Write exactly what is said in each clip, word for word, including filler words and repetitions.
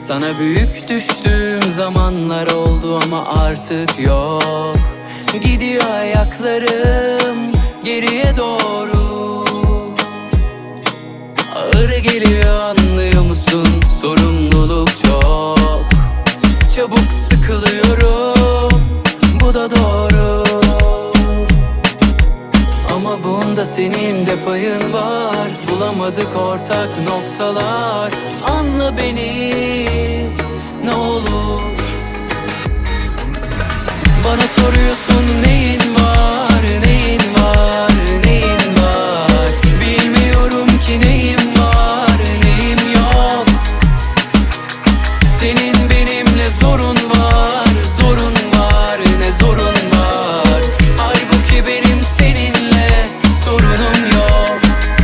Sana büyük düştüğüm zamanlar oldu ama artık yok. Gidiyor ayaklarım geriye doğru. Ağır geliyor, anlıyor musun? Sorumluluk çok. Çabuk sıkılıyorum, bu da doğru. Ama bunda senin de payın var. Bulamadık ortak noktalar. Anla beni ne olur. Bana soruyorsun neyin var, neyin var, neyin var. Bilmiyorum ki neyim var, neyim yok. Senin benimle zorun var, zorun var, ne zorun var. Halbuki benim seninle sorunum yok.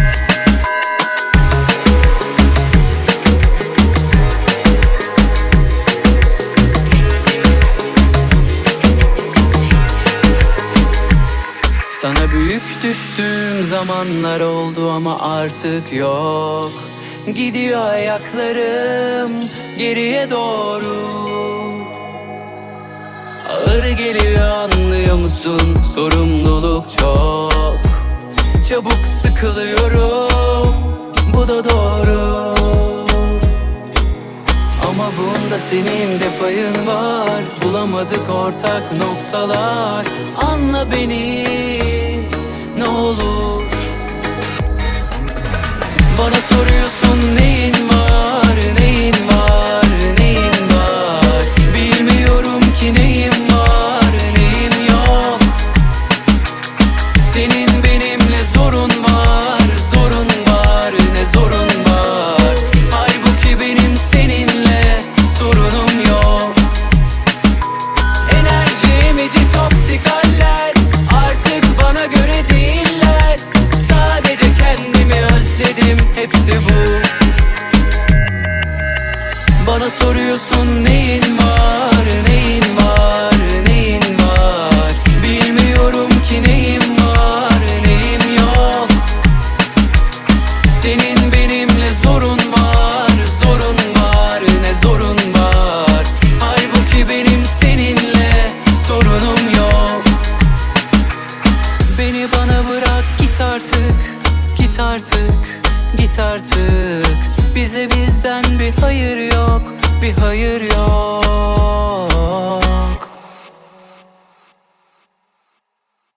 Sana büyük düştüğüm zamanlar oldu ama artık yok. Gidiyor ayaklarım geriye doğru. Ağır geliyor, anlıyor musun? Sorumluluk çok. Çabuk sıkılıyorum, bu da doğru. Ama bunda senin de payın var. Bulamadık ortak noktalar. Anla beni ne olur. Bana soruyorsun neyin var, neyin var, neyin var. Bilmiyorum ki neyim var, neyim yok. Senin benimle zorun var, zorun var, ne zorun var. Halbuki benim seninle sorunum yok. Enerji emici toksik haller artık bana göre değiller. Sadece kendimi özledim, hepsi bu. Bana soruyorsun neyin var, neyin var, neyin var. Bilmiyorum ki neyim var, neyim yok. Senin benimle zorun var, zorun var, ne zorun var. Halbuki benim seninle sorunum yok. Beni bana bırak, git artık, git artık, git artık. Bize bizden bir hayır yok, bir hayır yok.